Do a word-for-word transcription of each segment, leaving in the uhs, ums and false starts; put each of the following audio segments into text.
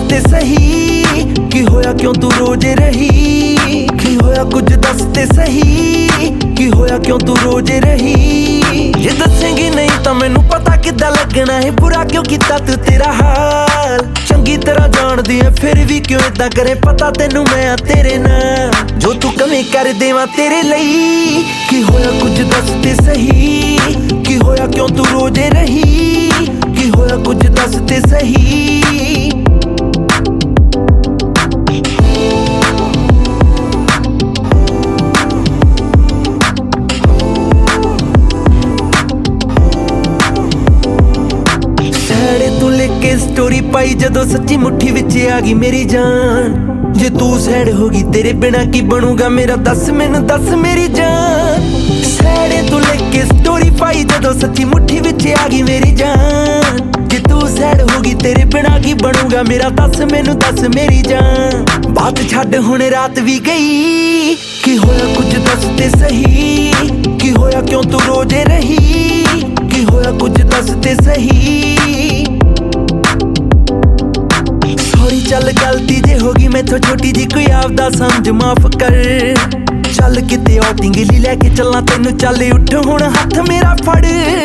ते सही की होया क्यों तू रोज रही की होया कुछ दस ते सही की होया क्यों तू रोज रही जे दसेंगी नहीं तो मैनू पता किद्दां लगना है बुरा क्यों कीता तू तेरा हाल चंगी तरह जानदी है फिर भी क्यों इदां करे पता तेनू मैं आ तेरे नाल जो तू कमी कर देवां तेरे लई की होया कुछ दस ते सही की होया क्यों तू रोज रही की होया कुछ दस ते सही के स्टोरी पाई जदों सच्ची मुट्ठी विच आ गई मेरी जान जे तू सैड होगी तेरे बिना की बनूगा मेरा दस मैनू दस मेरी जान सैडे तू लेके स्टोरी पाई जदों सच्ची मुट्ठी विच आ गई मेरी जान जे तू सैड होगी तेरे बिना की बनूगा मेरा दस मैनू दस मेरी जान बात छड्ड हुण रात भी गई की होया कुछ दस ते सही की होया क्यों तू रोज रही की होया कुछ दस ते सही चल गलती जे होगी मैथों छोटी जी कोई आपदा समझ माफ कर चल किते आउटिंग ली लैके चलना तेनू चल उठ हुण हथ मेरा फड़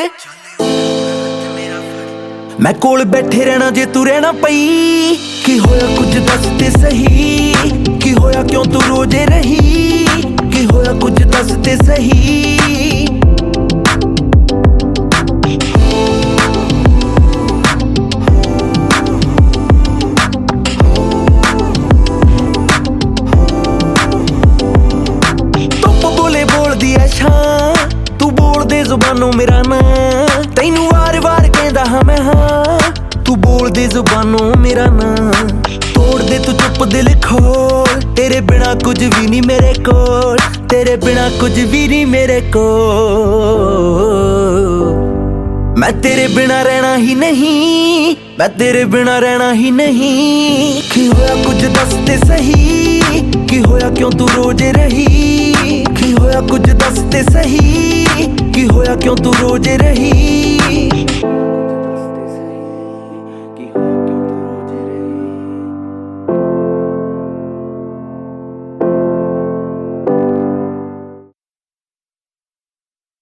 मैं कोल बैठे रहना जे तू रहना पई की होया कुछ दस ते सही की होया क्यों तू रोज रही की होया कुछ दस ते सही तू बोल दे जुबानों मेरा ना तैनू वार वार कहंदा हां मैं हां तू बोल दे जुबानों मेरा ना तोड़ दे तू चुप दिल खोल तेरे बिना कुछ भी नहीं मेरे कोल तेरे बिना कुछ भी नहीं मेरे कोल मैं तेरे बिना रहना ही नहीं मैं तेरे बिना रहना ही नहीं की होया कुछ दस ते सही की होया क्यों तू रोज रही की होया कुछ दस ते सही की होया क्यों तू रोज रही